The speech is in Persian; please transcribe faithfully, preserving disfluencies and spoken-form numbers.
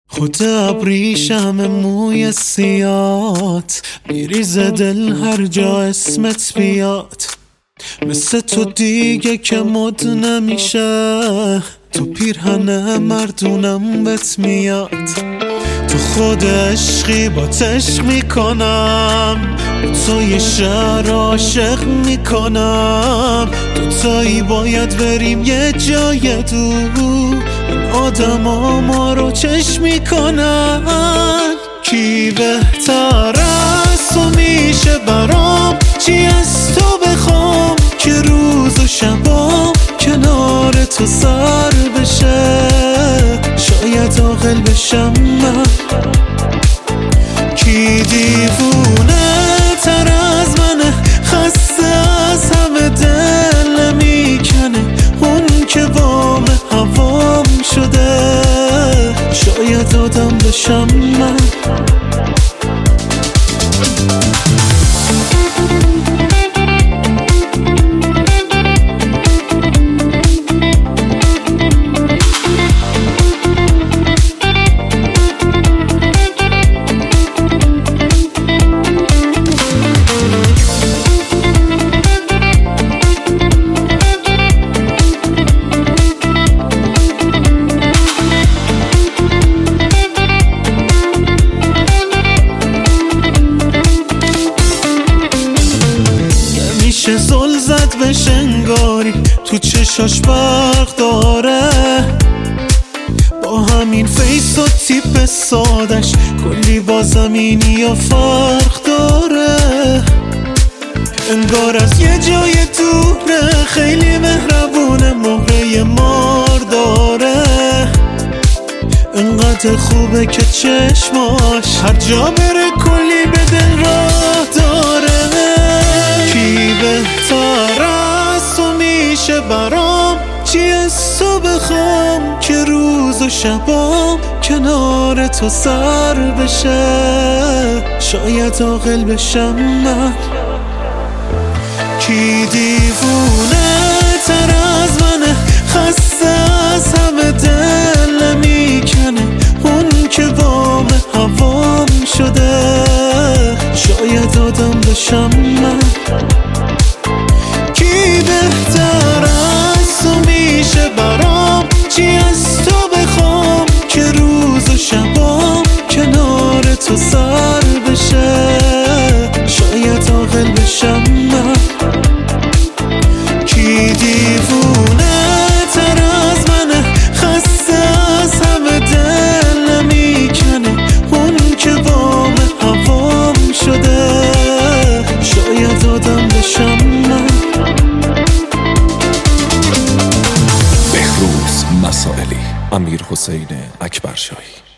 خود ابریشم موی سیات میریزه دل هر جا اسمت بیاد. مثل تو دیگه که مد نمیشه، تو پیرهن مردونم بهت میاد. تو خود عشقی با عشق میکنم، تو یه شهر عاشق میکنم. دوتایی باید بریم یه جای دور، این آدم ها ما رو چشم میکنن. کی بهتر از تو میشه برام؟ چی از تو بخوام که روز و شبام کنار تو سر بشه؟ شاید عاقل بشم من. کی دیوونه تر از منه، خسته از همه دل میکنه، اون که وام هوام شده؟ شاید آدم بشم من. میشه زل زد به شنگاری، تو چشاش برق داره، با همین فیس و تیپ سادش کلی با زمینی و فرق داره. انگار از یه جای دوره، خیلی مهربونه، مهره مار داره. انقدر خوبه که چشماش هر جا بره کلی به دل راه داره. کی بهتر از تو میشه برام؟ چی از تو بخوام که روز و شبام کنار تو سر بشه؟ شاید عاقل بشم من. کی دیوونه تر از منه، خسته از همه دل میکنه، اون که وام هوام شده؟ شاید آدم بشم من. کی بهتر از تو میشه برام؟ چی از تو بخوام که روز و شبام کنار تو سر بشه؟ شاید عاقل بشم من. کی دیوونه تر از منه، خسته از همه دل میکنه، اون که وام هوام شده؟ شاید آدم بشم من. بهروز مسائلی، امیر حسین اکبرشاهی.